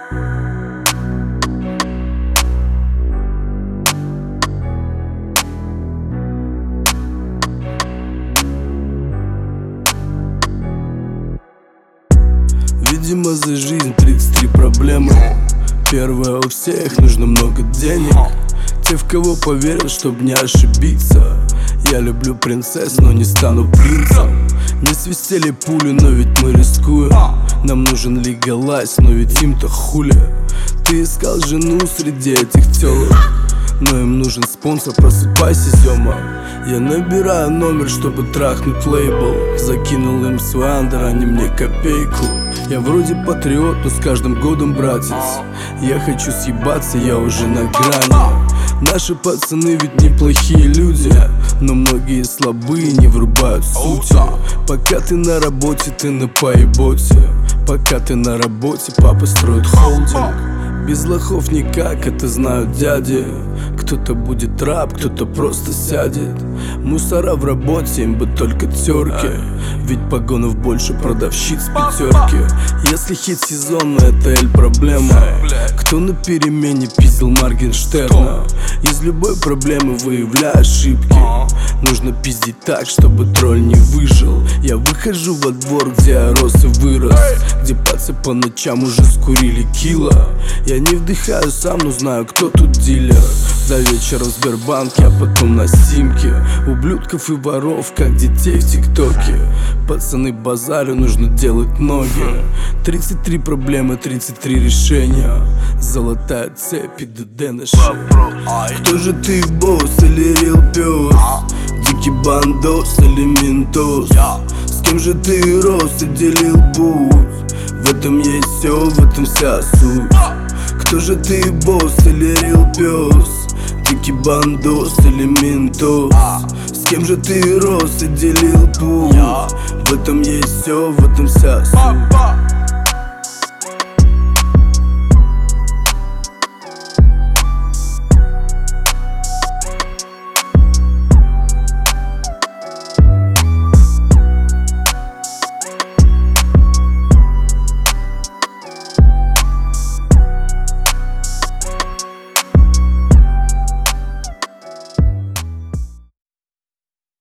Видимо, за жизнь 33 проблемы. Первое, у всех нужно много денег. Те, в кого поверят, чтоб не ошибиться. Я люблю принцесс, но не стану принцем. Не свистели пули, но ведь мы рискуем. Нам нужен легалайз, но ведь им-то хули. Ты искал жену среди этих тёлок, но им нужен спонсор, просыпайся, Зёма. Я набираю номер, чтобы трахнуть лейбл. Закинул им свой андер, они мне копейку. Я вроде патриот, но с каждым годом братец. Я хочу съебаться, я уже на грани. Наши пацаны ведь неплохие люди, но многие слабые не врубают сути. Пока ты на работе, ты на поеботе. Пока ты на работе, папа строит холдинг. Без лохов никак, это знают дяди. Кто-то будет раб, кто-то просто сядет. Мусора в работе, им бы только терки. Ведь погонов больше продавщиц пятерки. Если хит сезона, это эль проблема. Кто на перемене пиздил Моргенштерна? Из любой проблемы выявляй ошибки. Нужно пиздить так, чтобы тролль не выжил. Я выхожу во двор, где я рос и вырос, где пацы по ночам уже скурили кило. Я не вдыхаю сам, но знаю, кто тут дилер. За вечером в Сбербанке, а потом на Симке. Ублюдков и воров, как детей в ТикТоке. Пацаны, базарю нужно делать ноги. 33 проблемы, 33 решения. Золотая цепь и ДД на шее. Кто же ты, босс или рил пес? Дикий бандос или ментос? С кем же ты рос и делил путь? В этом есть все, в этом вся суть. Кто же ты, босс или рил пес? Дикий бандос или ментос? С кем же ты рос и делил путь? В этом есть все, в этом вся суть.